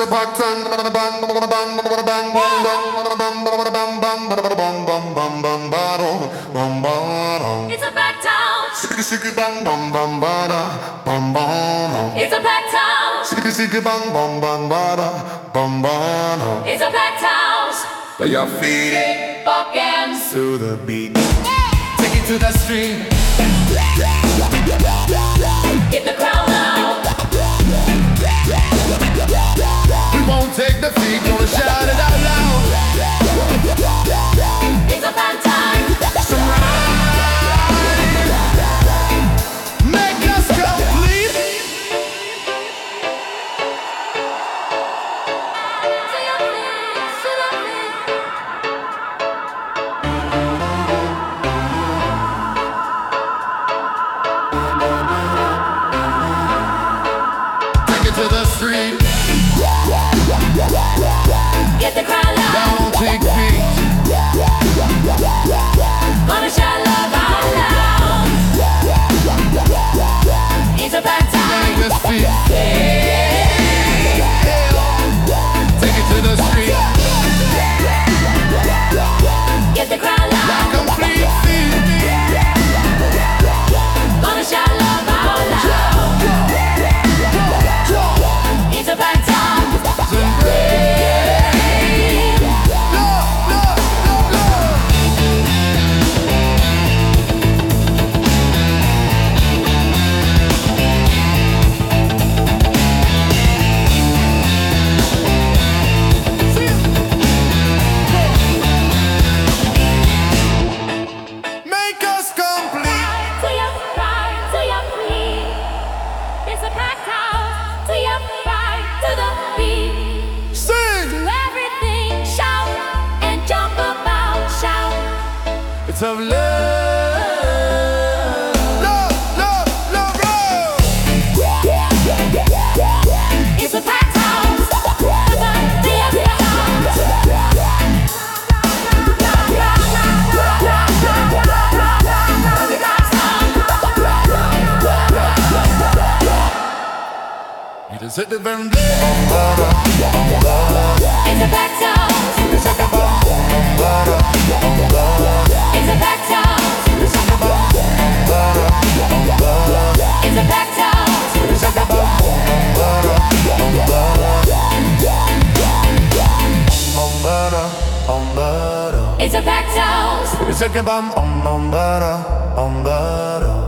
a pattern. It's a back town. Shiki shiki bang bang bang bada bam bam. It's a back town. Shiki shiki bang bang bang bada bam bam. It's a back town. Lay your feet Buckens. to the beat. Take it to the street. Get the crowd loud. We won't take defeat, gonna shout it out loud. It's a bad time. Some rhyme. Make us complete. Take it to the street. Get the crowd loud. Don't take feet. Gonna shout love out loud. It's a bad time. Make us feel. Take it to the street. Get the crowd loud. Complete feet. Gonna shout love out loud. It's a bad time. Make us complete. Till you cry, till you bleed. It's a pack house. Till you cry to the beat. Sing. Do everything, shout and jump about, shout. It's of love. Love, love, love, love. It's a pack house. It is hit the very It's a pack house. It's a pack house. It's a pack house. It's It's a packed house. a kebab,